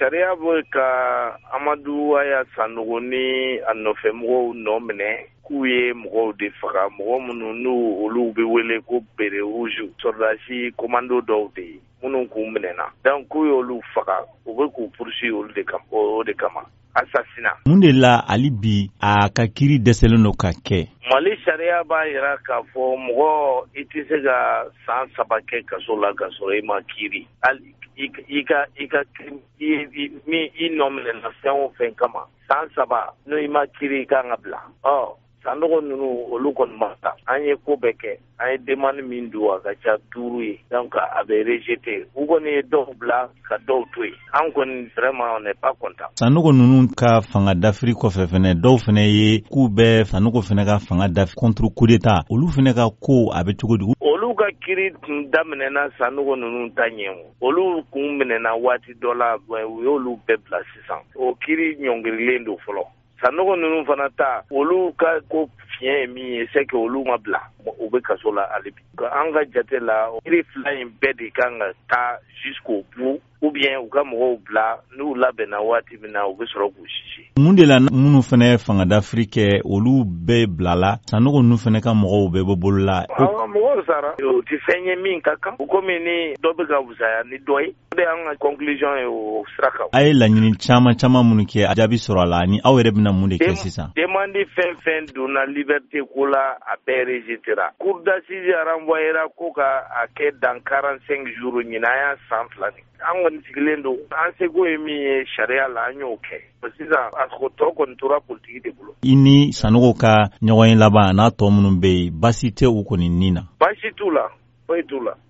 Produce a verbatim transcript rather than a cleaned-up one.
sariya bɔ ka Amadu Aya Sanogo ni a nɔfɛ mɔgɔw nɔ minɛ k'u ye mɔgɔw de faga, mɔgɔ minnu n'u olu bɛ wele ko bere rouge, soldats commando dɔw de ye minnu k'u minɛna. Donc k'u y'olu faga, u bɛ k'u poursuivre olu de kama, o de kama. Assassinat. Mun de la ali bi a ka kiiri dɛsɛlen don ka kɛ? Mali sariya b'a yira k'a fɔ mɔgɔ i tɛ se ka san saba kɛ kaso la ka sɔrɔ i ma kiiri. Hali i ka i ka min i nɔ minɛna fɛn o fɛn kama san saba n'o i ma kiiri i kan ka bila. Ɔ Sanogo ninnu olu kɔni ma ta. An ye ko bɛɛ kɛ, an ye demande min don a ka ca duuru ye, donc a bɛ rejeté. U kɔni ye dɔw bila ka dɔw to yen. An kɔni vraiment on n'est pas content. Sanogo ninnu ka fanga dafiri kɔfɛ fɛnɛ dɔw fɛnɛ ye k'u bɛ Sanogo fɛnɛ ka fanga dafiri contre coup d'état. Olu fɛnɛ ka ko a bɛ cogo di? Olu ka kiiri tun daminɛna Sanogo ninnu ta ɲɛ. Olu kun minɛna waati dɔ la, u y'olu bɛɛ bila sisan. O kiiri ɲɔngirilen don fɔlɔ. Sanogo ninnu fana ta, olu ka ko fiɲɛ ye min ye, c'est que olu ma bila, u bɛ kaso la hali bi. An ka jate la, kiiri fila in bɛɛ de kan ka taa jusqu'au bout, ou bien u ka mɔgɔw bila, n'u labɛnna waati min na, u bɛ sɔrɔ k'u sisi. Mun de la minnu fana fanga dafiri kɛ, olu bɛɛ bilala, Sanogo ninnu fana ka mɔgɔw bɛɛ bɛ bolo la. Awɔ, mɔgɔw sara. O tɛ fɛn ye min ka kan. Komi ni dɔ bɛ ka wusaya ni dɔ ye. O de y'an ka conclusion ye o sira kan. A ye laɲini caman caman minnu kɛ, a jaabi sɔrɔ a la, ni aw yɛrɛ bɛna mun de kɛ sisan? Demande fɛn fɛn donna liberté ko la, a bɛɛ rejetera. Cour d'assises renvoyera ko ka a kɛ dans quarante-cinq jours ɲinan y'a san fila de. An kɔni sigilen don, an seko ye min ye sariya la, an y'o kɛ. Sisan a tɔ kɔni tora politique de bolo. I ni Sanogo ka ɲɔgɔn ye laban n'a tɔ minnu bɛ yen, basi tɛ u kɔni nin na? Basi t'u la, foyi t'u la.